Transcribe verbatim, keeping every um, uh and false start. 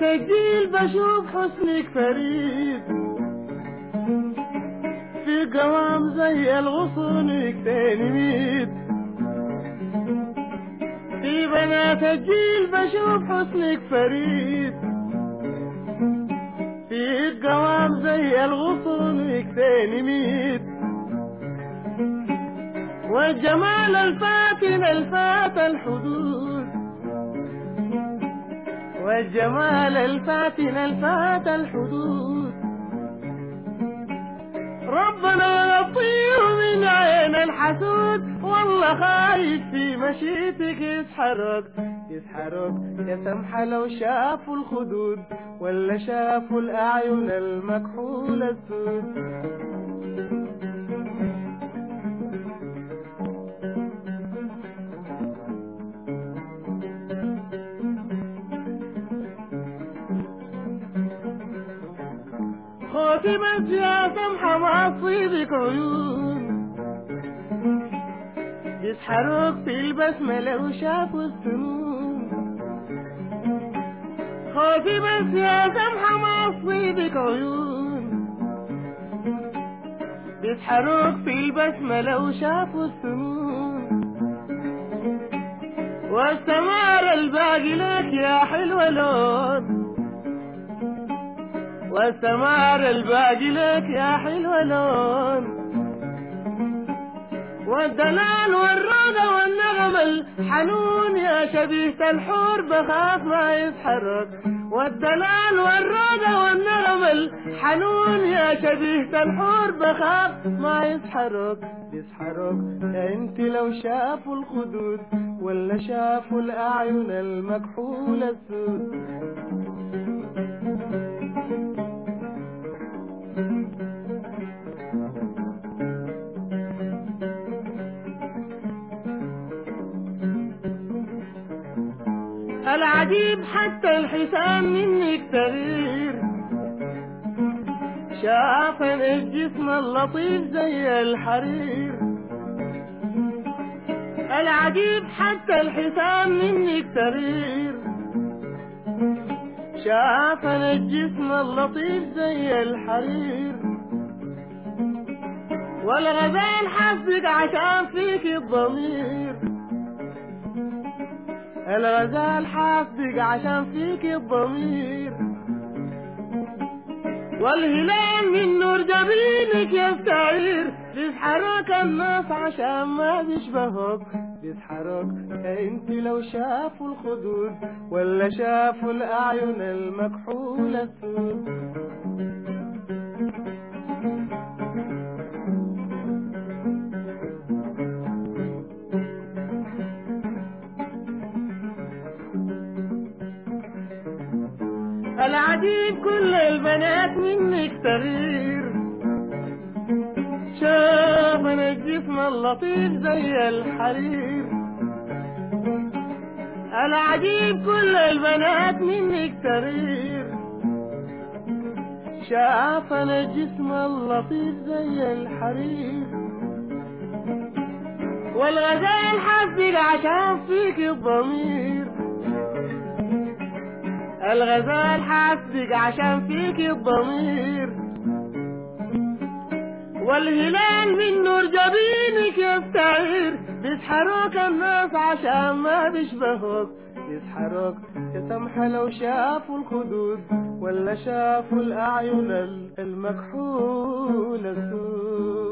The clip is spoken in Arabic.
بنات الجيل بشوف حسنك فريد، في قوام زي الغصون تنميد. في بنات الجيل بشوف حسنك فريد، في القوام زي الغصون تنميد. والجمال الفاتن الفات الحدود، والجمال الفاتن الفات الحدود. ربنا يطيه من عين الحسود، والله خايف في مشيتك يسحرك يسحرك يا سمحة لو شافوا الخدود، ولا شافوا الأعين المكحولة السود. خوتي بس يا سمحة ما تصيبك عيون، يسحروك في البسمة وشافوا السنون. خوتي بس يا سمحة ما تصيبك عيون، يسحروك في البسمة وشافوا السنون. والثمار الباقي لك يا حلوة لون، والثمار الباقي لك يا حلوة لون. والدلال والرودة والنغم الحنون، يا شبيهة الحور بخاف ما يسحرك. والدلال والرودة والنغم الحنون، يا شبيهة الحور بخاف ما يسحرك يسحرك يا انت لو شافوا الخدود، ولا شافوا الأعين المكحولة السود. العجيب حتى الحسام منك تغير، شافن الجسم اللطيف زي الحرير. العجيب حتى الحسام منك تغير، شافن الجسم اللطيف زي الحرير. والغزال حسبك عشان فيك الضمير، الغزال حاسبك عشان فيك الضمير. والهلال من نور جبينك يستعير، بيسحرك الناس عشان ما بيشبهك بيسحرك يا انت لو شافوا الخدود، ولا شافوا الأعين المكحولة السود. العجيب كل البنات منك تغير، شافن الجسم اللطيف زي الحرير. العجيب كل البنات منك تغير، شافن الجسم اللطيف زي الحرير. والغزال حسبك عشان فيك الضمير، الغزال حاسبك عشان فيك الضمير. والهلال من نور جبينك يستعير، بيسحروك الناس عشان ما بيشبهوك يسحروك يا سمحة لو شافوا الخدود، ولا شافوا الأعين المكحولة السود.